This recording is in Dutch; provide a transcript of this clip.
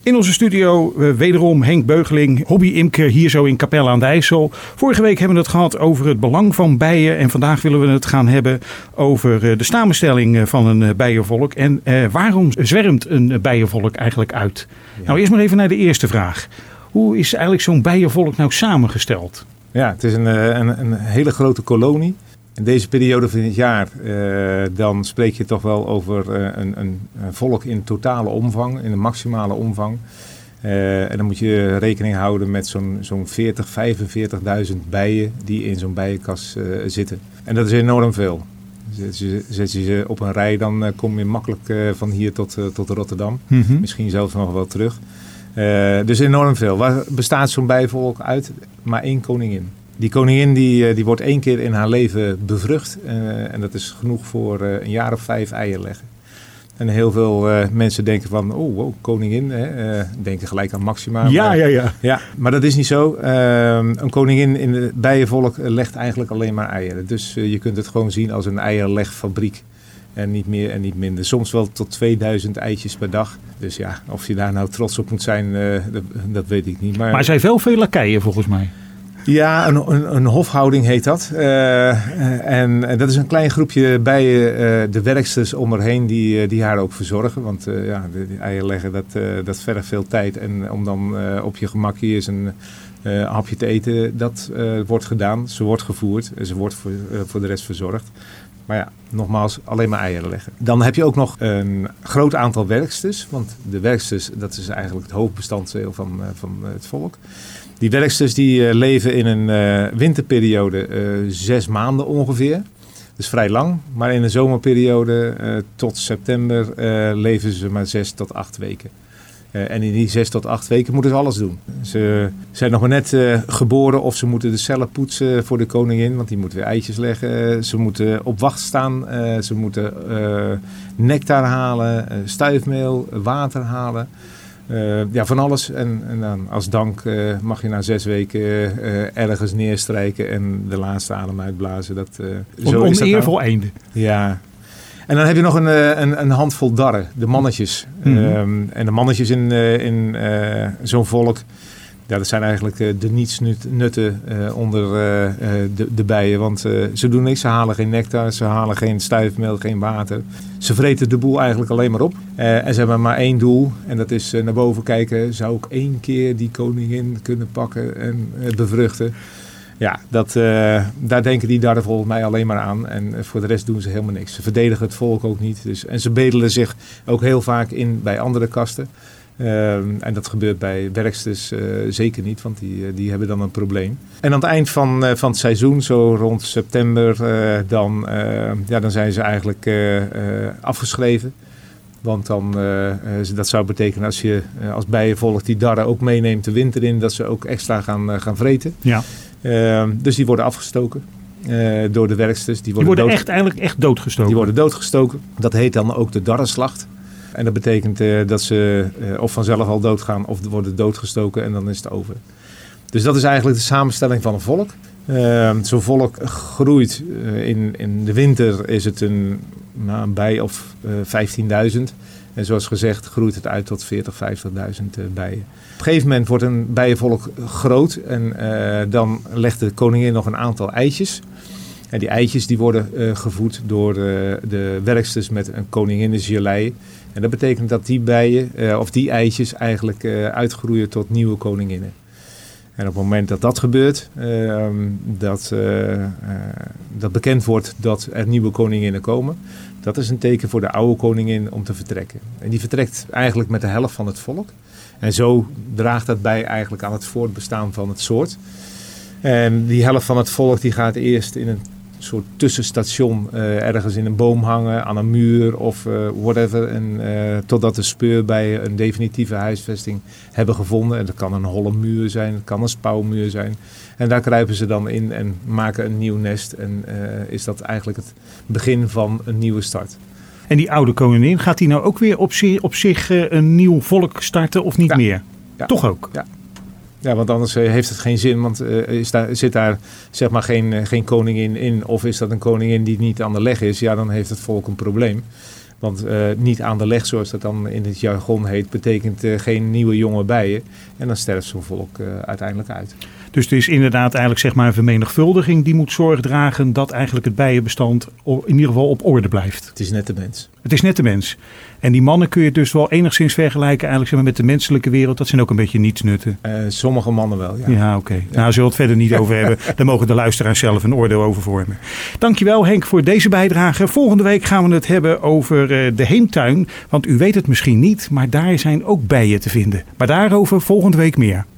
In onze studio wederom Henk Beugeling, hobby-imker hier zo in Capelle aan de IJssel. Vorige week hebben we het gehad over het belang van bijen. En vandaag willen we het gaan hebben over de samenstelling van een bijenvolk. En waarom zwermt een bijenvolk eigenlijk uit? Ja. Nou, eerst maar even naar de eerste vraag. Hoe is eigenlijk zo'n bijenvolk nou samengesteld? Ja, het is een hele grote kolonie. In deze periode van het jaar, dan spreek je toch wel over een volk in totale omvang, in een maximale omvang. En dan moet je rekening houden met zo'n 45.000 bijen die in zo'n bijenkas zitten. En dat is enorm veel. Zet je ze op een rij, dan kom je makkelijk van hier tot Rotterdam. Mm-hmm. Misschien zelfs nog wel terug. Dus enorm veel. Waar bestaat zo'n bijenvolk uit? Maar 1 koningin. Die koningin die wordt 1 keer in haar leven bevrucht. En dat is genoeg voor een jaar of 5 eieren leggen. En heel veel mensen denken van, wow, koningin. Denken gelijk aan Maxima. Ja, maar dat is niet zo. Een koningin in het bijenvolk legt eigenlijk alleen maar eieren. Dus je kunt het gewoon zien als een eierlegfabriek. En niet meer en niet minder. Soms wel tot 2000 eitjes per dag. Dus ja, of je daar nou trots op moet zijn, dat weet ik niet. Maar er zijn wel veel lakeien volgens mij. Ja, een hofhouding heet dat. En dat is een klein groepje bijen, de werksters om haar heen, die haar ook verzorgen. Want de eieren leggen, dat vergt veel tijd. En om dan op je gemak hier eens een hapje te eten, dat wordt gedaan. Ze wordt gevoerd en ze wordt voor de rest verzorgd. Maar ja, nogmaals, alleen maar eieren leggen. Dan heb je ook nog een groot aantal werksters. Want de werksters, dat is eigenlijk het hoofdbestanddeel van het volk. Die werksters die leven in een winterperiode 6 maanden ongeveer. Dat is vrij lang. Maar in een zomerperiode tot september leven ze maar 6 tot 8 weken. En in die 6 tot 8 weken moeten ze alles doen. Ze zijn nog maar net geboren of ze moeten de cellen poetsen voor de koningin. Want die moet weer eitjes leggen. Ze moeten op wacht staan. Ze moeten nectar halen, stuifmeel, water halen. Van alles. En dan als dank mag je na 6 weken ergens neerstrijken en de laatste adem uitblazen. Oneervol einde. Ja. En dan heb je nog een handvol darren, de mannetjes. Mm-hmm. En de mannetjes in zo'n volk, dat zijn eigenlijk de nietsnutten onder de bijen. Want ze doen niks, ze halen geen nectar, ze halen geen stuifmeel, geen water. Ze vreten de boel eigenlijk alleen maar op. En ze hebben maar 1 doel en dat is naar boven kijken. Zou ik 1 keer die koningin kunnen pakken en bevruchten? Ja, daar denken die darren volgens mij alleen maar aan. En voor de rest doen ze helemaal niks. Ze verdedigen het volk ook niet. En ze bedelen zich ook heel vaak in bij andere kasten. En dat gebeurt bij werksters zeker niet, want die hebben dan een probleem. En aan het eind van het seizoen, zo rond september, dan zijn ze eigenlijk afgeschreven. Want dan, dat zou betekenen als je als bijenvolk die darren ook meeneemt de winter in, dat ze ook extra gaan vreten. Ja. Dus die worden afgestoken door de werksters. Die worden eigenlijk echt doodgestoken? Die worden doodgestoken. Dat heet dan ook de darrenslacht. En dat betekent dat ze of vanzelf al doodgaan of worden doodgestoken en dan is het over. Dus dat is eigenlijk de samenstelling van een volk. Zo'n volk groeit in de winter is het een bij of 15.000. En zoals gezegd groeit het uit tot 40.000, 50.000 bijen. Op een gegeven moment wordt een bijenvolk groot en dan legt de koningin nog een aantal eitjes. En die eitjes die worden gevoed door de werksters met een koninginnengelei. En dat betekent dat die bijen of die eitjes eigenlijk uitgroeien tot nieuwe koninginnen. En op het moment dat dat gebeurt, dat bekend wordt dat er nieuwe koninginnen komen, dat is een teken voor de oude koningin om te vertrekken. En die vertrekt eigenlijk met de helft van het volk. En zo draagt dat bij eigenlijk aan het voortbestaan van het soort. En die helft van het volk die gaat eerst in een soort tussenstation ergens in een boom hangen, aan een muur of whatever. En totdat de speurbijen een definitieve huisvesting hebben gevonden. En dat kan een holle muur zijn, het kan een spouwmuur zijn. En daar kruipen ze dan in en maken een nieuw nest. En is dat eigenlijk het begin van een nieuwe start. En die oude koningin, gaat die nou ook weer op zich een nieuw volk starten of niet meer? Ja. Toch ook? Ja. Ja, want anders heeft het geen zin, want zit daar zeg maar geen koningin in of is dat een koningin die niet aan de leg is, ja, dan heeft het volk een probleem. Want niet aan de leg, zoals dat dan in het jargon heet, betekent geen nieuwe jonge bijen. En dan sterft zo'n volk uiteindelijk uit. Dus het is inderdaad eigenlijk zeg maar een vermenigvuldiging die moet zorg dragen dat eigenlijk het bijenbestand in ieder geval op orde blijft. Het is net de mens. Het is net de mens. En die mannen kun je dus wel enigszins vergelijken eigenlijk zeg maar, met de menselijke wereld. Dat zijn ook een beetje nietsnutten. Sommige mannen wel, ja. Ja, oké. Nou, zullen we het verder niet over hebben. Daar mogen de luisteraars zelf een oordeel over vormen. Dankjewel Henk voor deze bijdrage. Volgende week gaan we het hebben over de heemtuin. Want u weet het misschien niet, maar daar zijn ook bijen te vinden. Maar daarover volgende week meer.